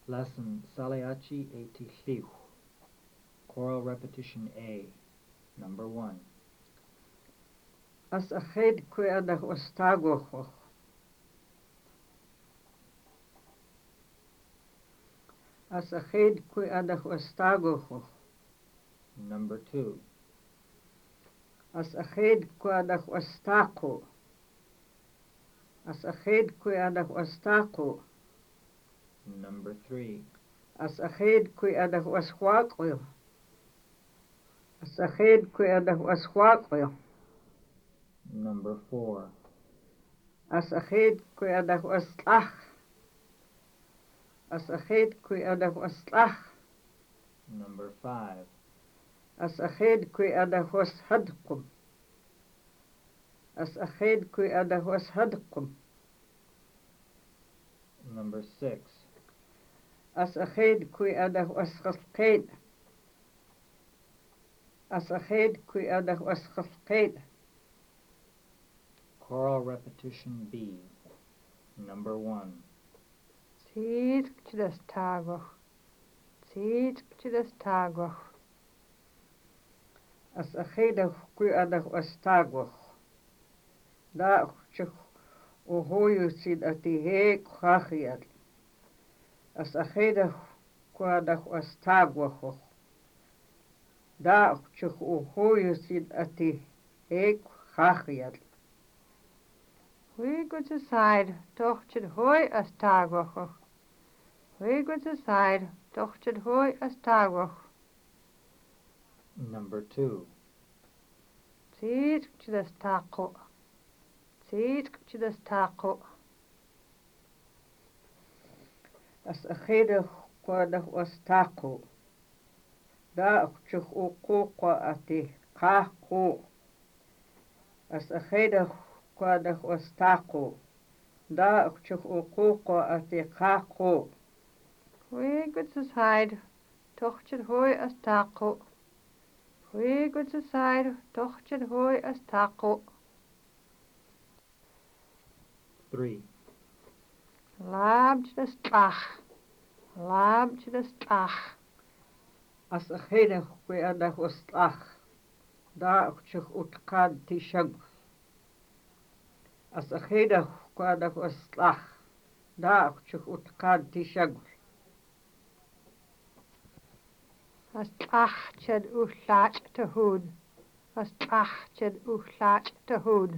Lesson Saliachi e Tichliw. Choral repetition A. Number 1. As achéad cuireadach ostagoch. As achéad cuireadach ostagoch. Number 2. As achéad cuireadach ostaco. As achéad cuireadach ostaco. Number 3. As achéad cuireadach oshuacoil. As achéad cuireadach oshuacoil. Number 4. As achéad cuireadach oslach. As achéad cuireadach oslach. Number 5. As achéad cuireadach oshadcum. As achéad cuireadach oshadcum. Number 6. As achéad cuireadach oschalcéad. As achéad cuireadach oschalcéad. Choral repetition B. Number 1. Tíd gotúdas tágach. Tíd gotúdas tágach. As achéadach cuireadach ostágach. Dá teach ó hóú siad a tí hé chachiad. As achéadach cuireadach ostágach. Dá teach ó hóú siad a tí hé chachiad. We go to side, tochted hoy as tágach. We go to side, tochted hoy as tágach. Number 2. Tíd gotúdas taco. Tíd gotúdas taco. As achéadach cuireadach ostáco. Dá teach ó cóca a tí cáchó. As achéadach cuireadach ostáco. Dá teach ó cóca a tí cáchó. We go to side, tochted hoy as taco. We go to side, tochted hoy as taco. 3. Lab das tlach. Lab das tlach. As achéadach cuireadach oslach. Dá teach ó tcad tí seag. As achéadach cuireadach oslach. Dá teach ó tcad tí seag. As tlach tiad ó llach ta húd. As tlach tiad ó llach ta húd.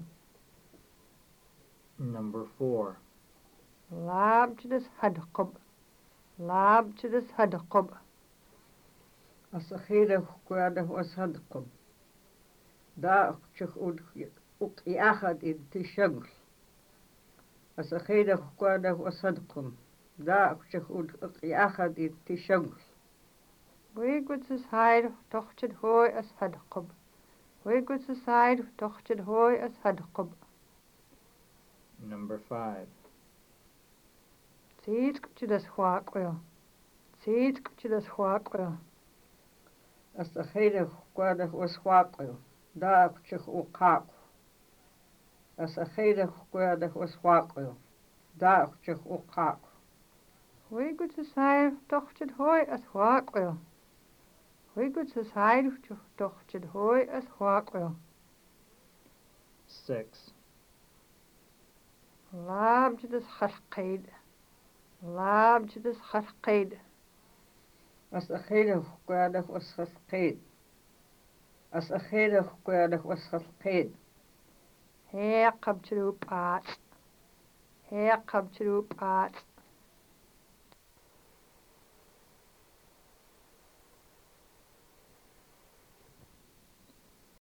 Number 4. Lab das hadcub. Lab das hadcub. As achéadach cuireadach os hadcub. Dá teach ó iachad in tí seag. As achéadach cuireadach os hadcub. Dá teach ó iachad in tí seag. We go to side, tochted hoy as hadcub. We go to side, tochted hoy as hadcub. Number 5. Tíd gotúdas huacoil. Tíd gotúdas huacoil. As achéadach cuireadach os huacoil. Dá teach ó cách. As achéadach cuireadach os huacoil. Dá teach ó cách. We go to side, tochted hoy as huacoil. We go to side, tochted hoy as huacoil. 6. Lab das chalcéad. Lab das chalcéad. As achéadach cuireadach os chalcéad. As achéadach cuireadach os chalcéad. Hé cabtrú pát. Hé cabtrú pát.